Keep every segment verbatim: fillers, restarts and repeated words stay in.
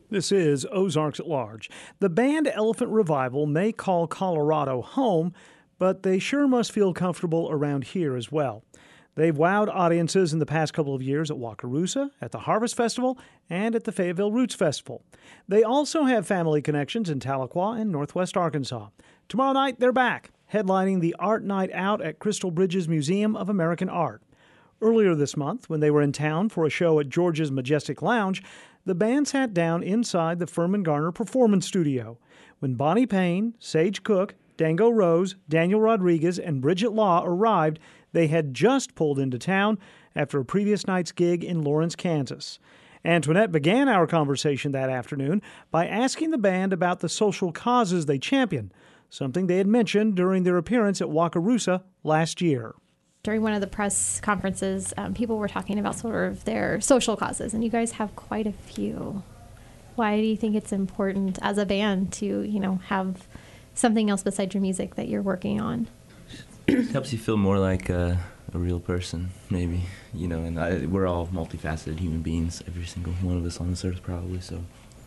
This is Ozarks at Large. The band Elephant Revival may call Colorado home, but they sure must feel comfortable around here as well. They've wowed audiences in the past couple of years at Wakarusa, at the Harvest Festival, and at the Fayetteville Roots Festival. They also have family connections in Tahlequah and Northwest Arkansas. Tomorrow night, they're back, headlining the Art Night Out at Crystal Bridges Museum of American Art. Earlier this month, when they were in town for a show at George's Majestic Lounge, the band sat down inside the Furman Garner Performance Studio. When Bonnie Payne, Sage Cook, Dango Rose, Daniel Rodriguez, and Bridget Law arrived, they had just pulled into town after a previous night's gig in Lawrence, Kansas. Antoinette began our conversation that afternoon by asking the band about the social causes they champion, something they had mentioned during their appearance at Wakarusa last year. During one of the press conferences, um, people were talking about sort of their social causes, and you guys have quite a few. Why do you think it's important as a band to, you know, have something else besides your music that you're working on? It helps you feel more like a, a real person, maybe. You know, and I, we're all multifaceted human beings, every single one of us on this earth probably, so,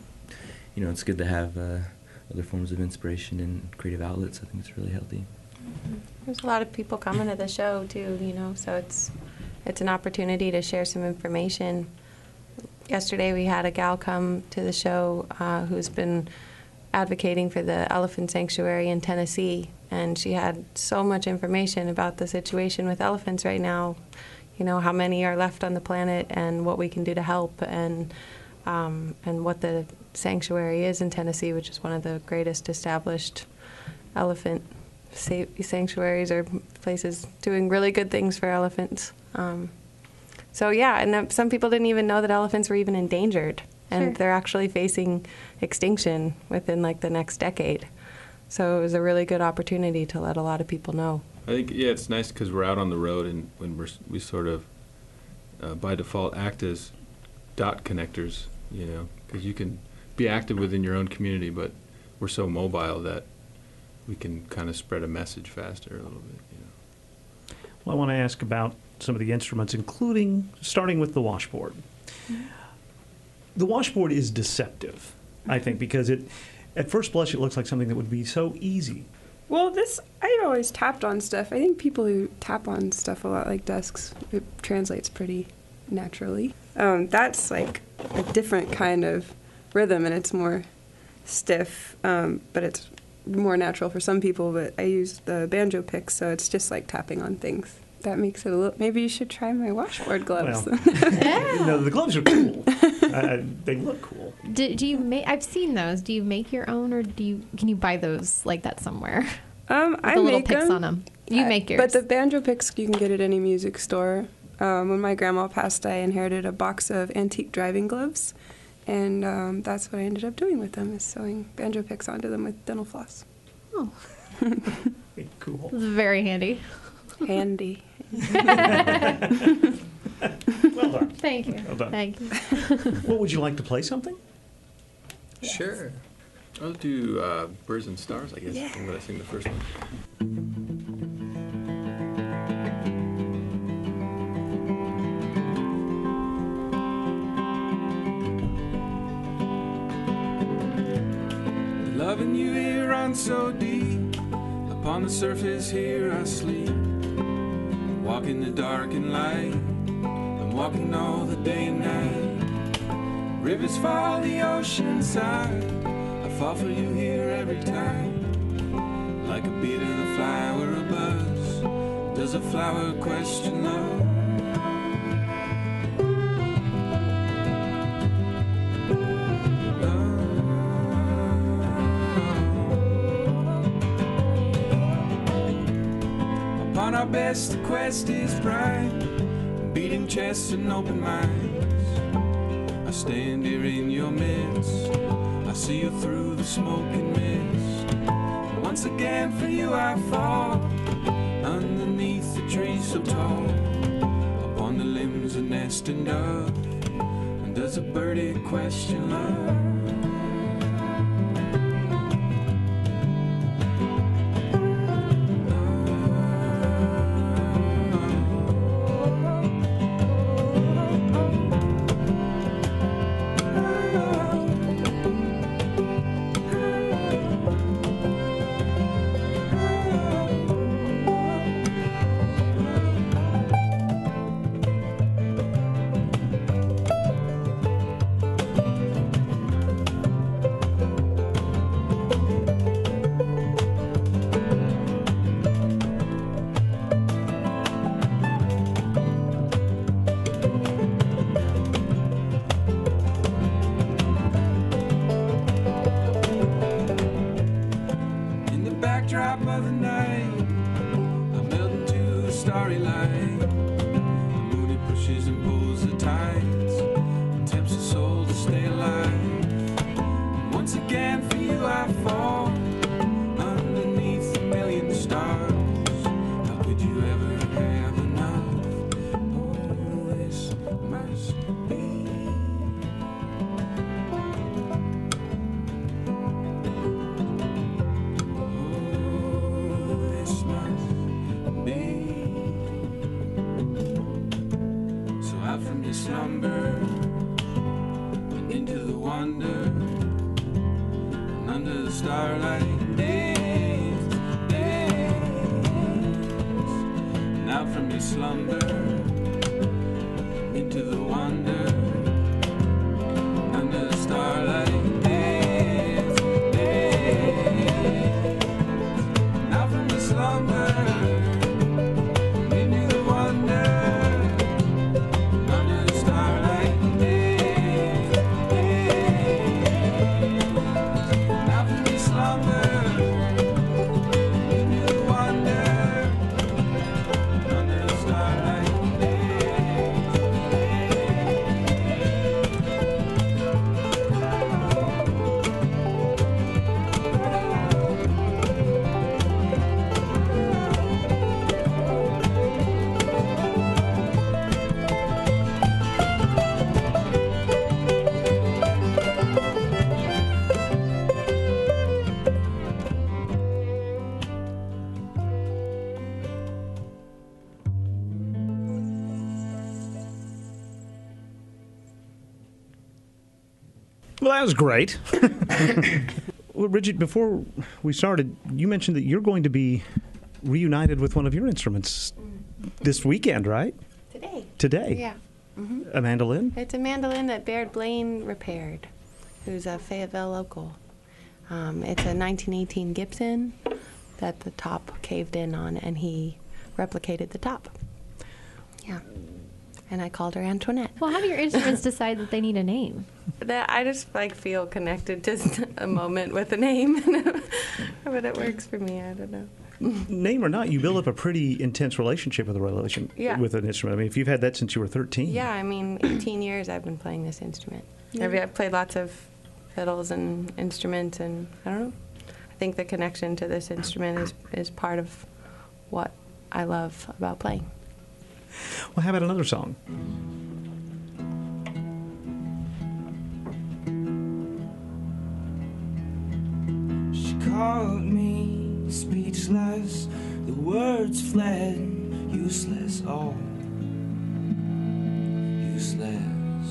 you know, it's good to have uh, other forms of inspiration and creative outlets. I think it's really healthy. There's a lot of people coming to the show too, you know, so it's it's an opportunity to share some information. Yesterday we had a gal come to the show uh, who's been advocating for the elephant sanctuary in Tennessee, and she had so much information about the situation with elephants right now, you know, how many are left on the planet and what we can do to help, and um, and what the sanctuary is in Tennessee, which is one of the greatest established elephant sanctuaries or places doing really good things for elephants. Um, so yeah, and some people didn't even know that elephants were even endangered, and sure. They're actually facing extinction within like the next decade. So it was a really good opportunity to let a lot of people know. I think, yeah, it's nice because we're out on the road, and when we're, we sort of, uh, by default, act as dot connectors, you know, because you can be active within your own community, but we're so mobile that we can kind of spread a message faster a little bit, you know. Well, I want to ask about some of the instruments, including starting with the washboard. Mm-hmm. The washboard is deceptive, mm-hmm. I think, because it, at first blush, it looks like something that would be so easy. Well, this, I've always tapped on stuff. I think people who tap on stuff a lot, like desks, it translates pretty naturally. Um, that's like a different kind of rhythm, and it's more stiff, um, but it's more natural for some people. But I use the banjo picks, so it's just like tapping on things. That makes it a little. Maybe you should try my washboard gloves. Well, yeah. You know, the gloves are cool. uh, they look cool. Do, do you make? I've seen those. Do you make your own, or do you? Can you buy those like that somewhere? Um, With I the make little picks them. on them. You uh, make yours. But the banjo picks you can get at any music store. Um, when my grandma passed, I inherited a box of antique driving gloves, and um, that's what I ended up doing with them: is sewing banjo picks onto them with dental floss. Oh, cool. It's very handy. Handy. Well done. Thank you. Well done. Thank you. Well, would you like to play something? Yes. Sure. I'll do uh, Birds and Stars, I guess. Yeah. I'm going to sing the first one. Loving you here runs so deep. Upon the surface here I sleep. Walking the dark and light. I'm walking all the day and night. Rivers follow the ocean side. I fall for you here every time. Like a beat of a fly or a buzz. Does a flower question love? Our best, the quest is bright, beating chests and open minds. I stand here in your midst, I see you through the smoke and mist. And once again for you I fall, underneath the tree so tall. Upon the limbs a nesting dove, and does a birdie question love? I fall underneath a million stars? How could you ever have enough? Oh, this must be. Oh, this must be. So out from your slumber into the wonder, and under the starlight dance, dance, and out from your slumber into the wonder, under the starlight dance, dance, and out from the slumber into the wonder. Well, that was great. Well, Bridget, before we started, you mentioned that you're going to be reunited with one of your instruments this weekend, right? Today. Today. Yeah. hmm A mandolin? It's a mandolin that Baird Blaine repaired, who's a Fayetteville local. Um, it's a nineteen eighteen Gibson that the top caved in on, and he replicated the top. Yeah. And I called her Antoinette. Well, how do your instruments decide that they need a name? That I just like feel connected to a moment with a name, but it works for me. I don't know. Name or not, you build up a pretty intense relationship with a relation Yeah. with an instrument. I mean, if you've had that since you were thirteen. Yeah, I mean, eighteen years I've been playing this instrument. I've, I've played lots of fiddles and instruments, and I don't know. I think the connection to this instrument is is part of what I love about playing. Well, how about another song? She called me speechless, the words fled, useless, all useless.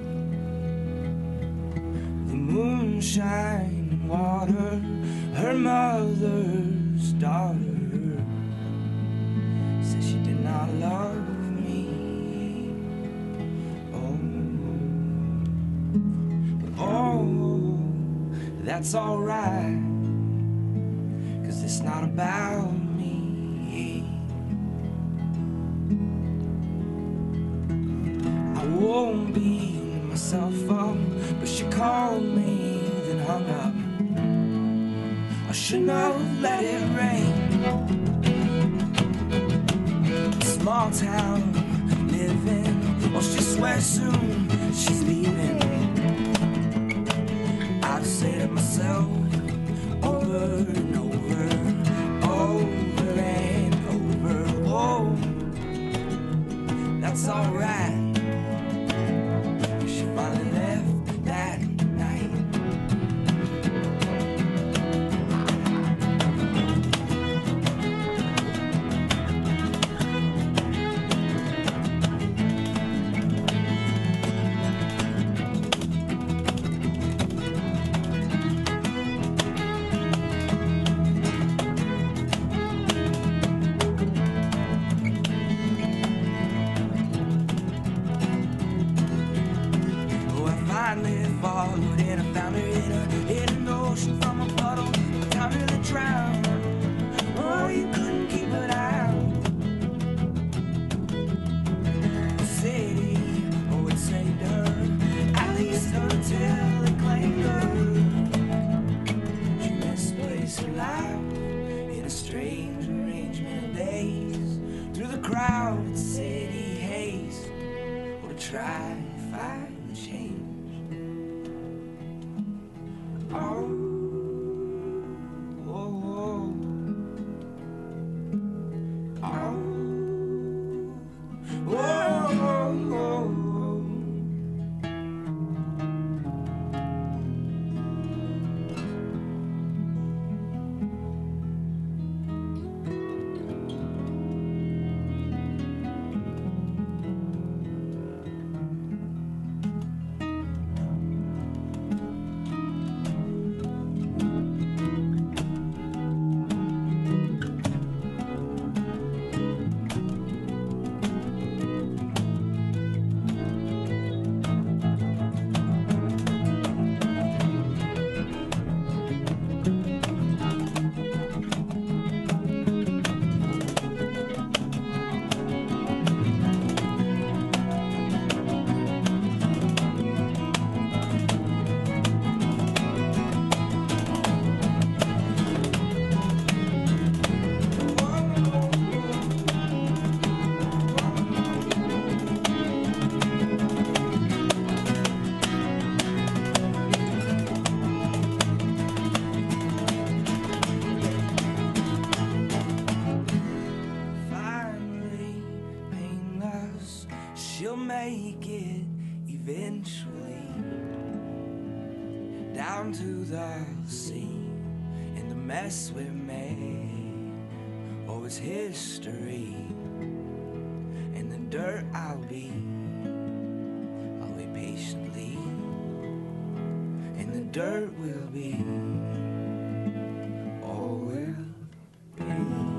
The moonshine and water, her mother's daughter, said she did not love me. Oh, oh, that's alright, 'cause it's not about me. I won't beat myself up, but she called me, then hung up. I shouldn't have let it rain. Small town living, well, she swears soon she's leaving. I just say to myself over and over, over and over, oh, that's alright. She finally left that night. Oh, I finally followed it. I found her in a, in an ocean from a puddle. But time really drowned. Oh, you couldn't keep it out. The city, oh, it saved her. At least until it claimed her. She misplaced her life in a strange arrangement of days. Through the crowded city haze. Or to try to find the change. Oh, down to the sea, in the mess we've made. Oh, it's history. In the dirt I'll be, I'll wait patiently. In the dirt we'll be, all will be.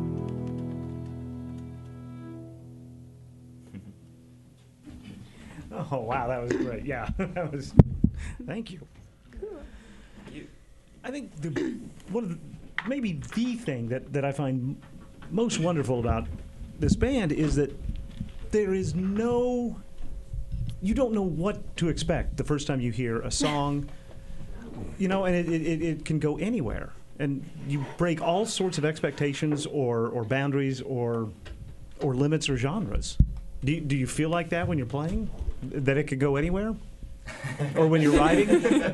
Oh, wow, that was great. Yeah, that was, thank you. You. I think the, one of the, maybe the thing that, that I find most wonderful about this band is that there is no, you don't know what to expect the first time you hear a song, you know, and it, it, it can go anywhere. And you break all sorts of expectations or, or boundaries or, or limits or genres. Do you, do you feel like that when you're playing? That it could go anywhere? Or when you're writing?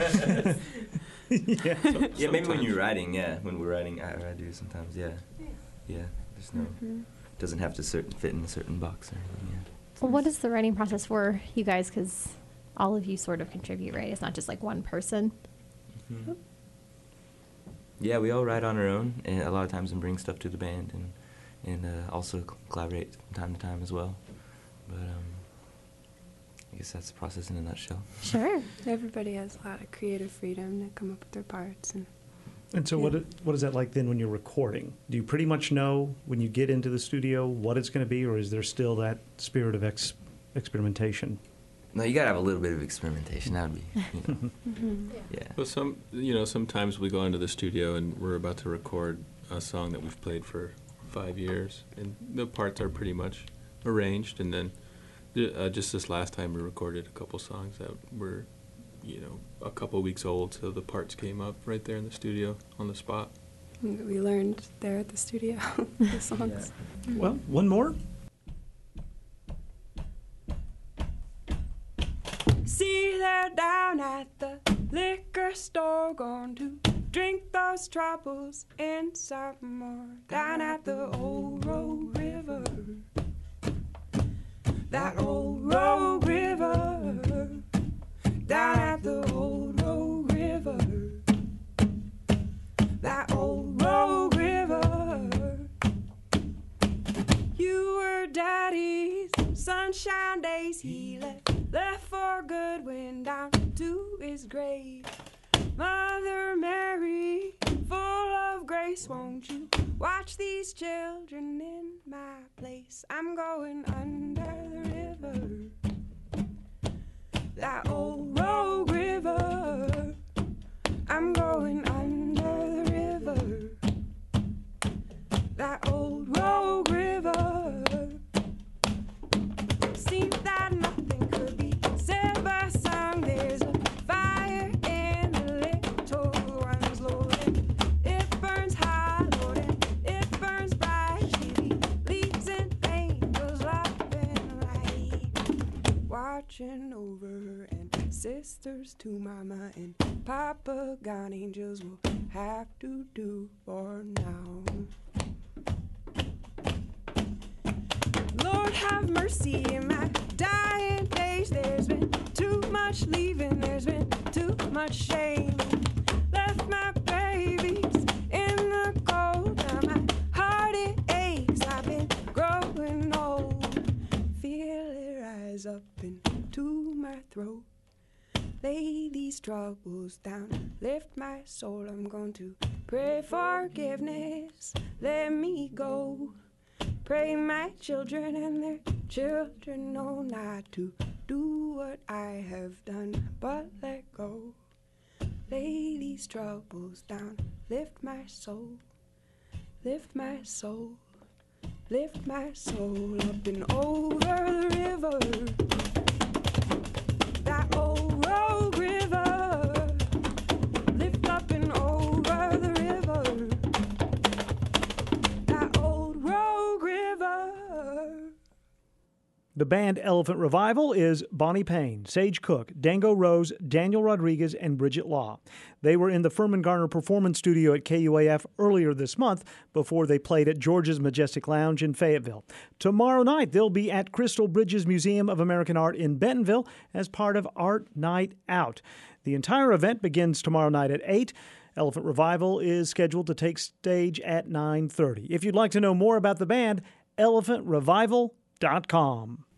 Yeah. Yeah, maybe when you're writing, yeah. When we're writing, I, I do sometimes, yeah. Yeah, there's no, Mm-hmm. doesn't have to certain, fit in a certain box or anything, yeah. Well, what is the writing process for you guys? Because all of you sort of contribute, right? It's not just like one person. Mhm. Yeah, we all write on our own, and a lot of times and bring stuff to the band, and and uh, also c- collaborate from time to time as well. But um, I guess that's the process in a nutshell. Sure. Everybody has a lot of creative freedom to come up with their parts. And And so what it- what is that like then when you're recording? Do you pretty much know when you get into the studio what it's going to be, or is there still that spirit of ex- experimentation? No, you gotta have a little bit of experimentation. That would be, you know, Mhm. yeah. Well, some you know sometimes we go into the studio and we're about to record a song that we've played for five years, and the parts are pretty much arranged. And then the- uh, just this last time we recorded a couple songs that were, you know, a couple weeks old, so the parts came up right there in the studio on the spot. And we learned there at the studio the songs. Well, one more? See, they're down at the liquor store, going to drink those troubles in some more. Down at the old Rogue River, that old Rogue River. Down at the old Rogue River, that old Rogue River. You were Daddy's sunshine days. He left, left for good, went down to his grave. Mother Mary, full of grace, won't you watch these children in my place? I'm going under the river, that old Rogue River. I'm going under the river, that old Rogue River. Seems that nothing could be said but sung. There's a fire in the little one's loading. It burns hot, loading. It burns bright. She leaves and angels laughing light, watching over her, and sisters to mama and papa. God, angels will have to do for now. Lord have mercy in my dying days. There's been too much leaving, there's been too much shame. Left my babies in the cold. Now my heart it aches. I've been growing old. Feel it rise up into my throat. Lay these troubles down, lift my soul. I'm going to pray forgiveness. Let me go. Pray my children and their children know not to do what I have done, but let go. Lay these troubles down, lift my soul, lift my soul, lift my soul up and over the river, that old Rogue River. Lift up and over the river, that old Rogue River. The band Elephant Revival is Bonnie Payne, Sage Cook, Dango Rose, Daniel Rodriguez, and Bridget Law. They were in the Furman Garner Performance Studio at K U A F earlier this month before they played at George's Majestic Lounge in Fayetteville. Tomorrow night, they'll be at Crystal Bridges Museum of American Art in Bentonville as part of Art Night Out. The entire event begins tomorrow night at eight. Elephant Revival is scheduled to take stage at nine thirty. If you'd like to know more about the band, elephant revival dot com.